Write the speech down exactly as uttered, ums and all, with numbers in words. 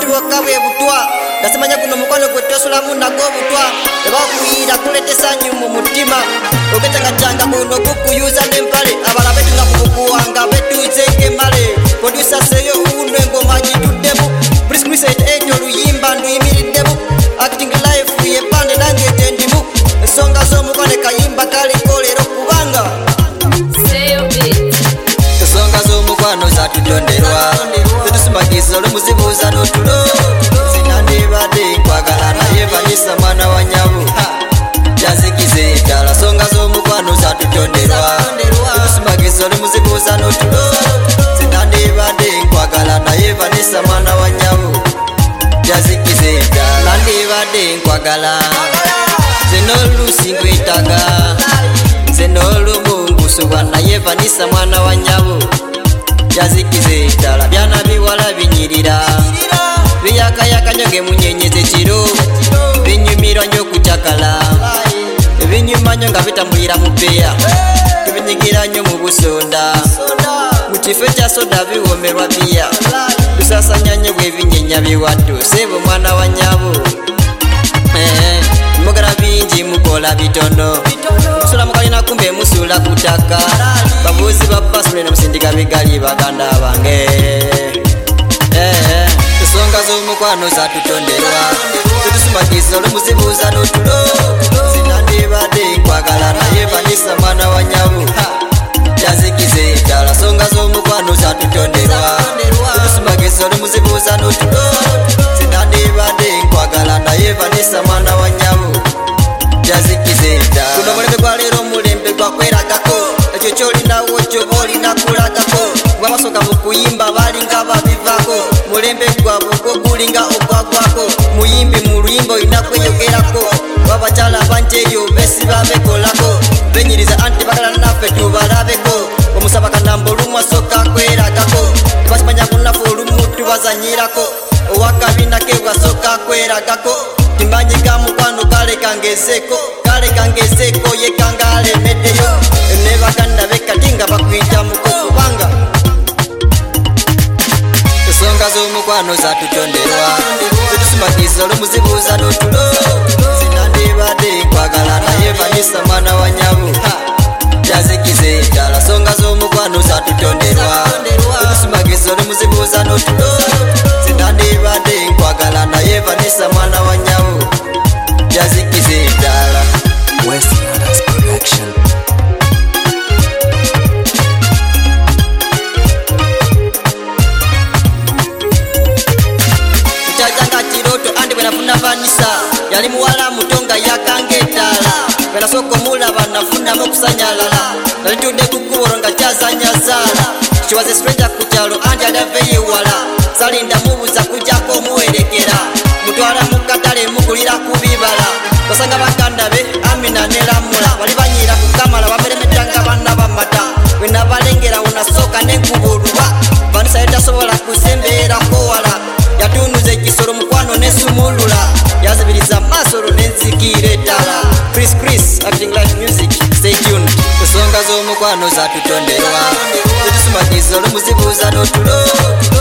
boka bwe butwa nasemanya kuno mukwano gwetosula munago butwa ebakuyira kulete sanyu mu mutima oketanga changa kuno kukuyuza nempale abala betu nga kukuwanga betuze kemale producer seyo unwe ngoma gituddemu Chris Chris ejo luyimba nduyimiridemu acting life ye pande nange tendimu songa zo mukone kayimba kali kolero kubanga seyo bit songa zo mukwano za tutonderwa tutusimbagizo lumuzibuza notulo zinandibade kwagala naye vanisa mwana wa nyabu jazikize dala songa zo mukwano za tutonderwa tutusimbagizo lumuzibuza notulo zinandibade kwagala naye vanisa mwana wa nyabu jazikize dala ndibade kwagala zenolu singwitaga zenolu mungu suwa naye vanisa mwana wa nyabu jazikize dala byana biwala binyirira biyakayaka nyoge munyenyeze kiro binyumira nyo kuchakala binyuma nyo nga bitambulira mupeya tubinyigira nyo mu busonda mukifo kya soda biwomerwa biya tusasanya nyo bwebinyenya biwaddo sebo mwana wa nyabo eh mugara bingi mukola bitono musula mukalina kumbe musula kutaka babuzi babasule na musindika bigali baganda bange eh songa zo mukwano za tutonderwa tutusimbagiza olumuzibuza notulo zinandibade kwagala naye vanisa mwana wa nyabu jazikize dala songa zo mukwano za tutonderwa tutusimbagiza olumuzibuza notulo zinandibade kwagala naye vanisa mwana wa nyabu jazikize dala kuno mulembe gwa lero mulembe gwa kweragako ekyo kyolinawo kyoba olina kulagako bwabasoka mu kuyimba balinga babivako mulembe gwabwe gwo gulinga ogwagwako muyimbi mu luyimba olina kweyogerako babakyala banjeyo besi babekolako benyiriza anti bagala naffe tubalabeko omusaba kanamba olumu asoka kweragako tebakimanya kunafu olumu tubazanyirako owakabinake bwasoka kweragako timanyiga mukwano kale kangezeko kale kangezeko yekanga alemeddeyo ne baganda bekati nga bakwita muko kubanga songa z'omukwano za tutonderwa tutusimbagiza olumuzibuza notulo zinandibade kwagala naye vanisa mwana wa nyabu jazikize dala songa z'omukwano za tutonderwa tutusimbagiza olumuzibuza notulo zinandibade kwagala naye vanisa mwana wa nyabu jazikize dala West Brothers Production. Chajanga chiroto andi bwenafuna vanisa yali muwala mutonga yakangetala bwena soko mulaba nafuna mokusanyalala nalitudde kukuboronga kyazanyazala kiwaze stranger kukyalo andi adaveyewala salinda mubuza kujako muwerekera mutwala mukatale mukulira kubibala basanga baganda be amina nelamula bali banyira kukamala bameremedanga bana bamata wena balengera unasoka nenkubuluba vanisa etasobola kusembera kowala yatunuze kisoro mukwano nesumulula yazibiriza masoro nenzikire dala Chris Chris acting like music stay tuned kusonga zo mukwano za tutonderwa tutusimbagiza olumuzibuza notulo